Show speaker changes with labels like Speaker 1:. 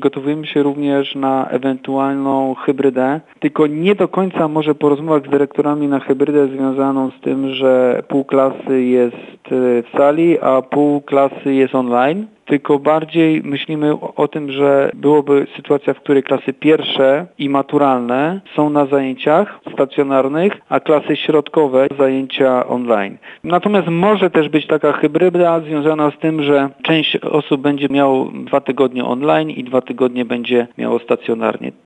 Speaker 1: przygotowujemy się również na ewentualną hybrydę, tylko nie do końca może po rozmowach z dyrektorami na hybrydę związaną z tym, że pół klasy jest w sali, a pół klasy jest online. Tylko bardziej myślimy o tym, że byłoby sytuacja, w której klasy pierwsze i maturalne są na zajęciach stacjonarnych, a klasy środkowe zajęcia online. Natomiast może też być taka hybryda związana z tym, że część osób będzie miało 2 tygodnie online i 2 tygodnie będzie miało stacjonarnie.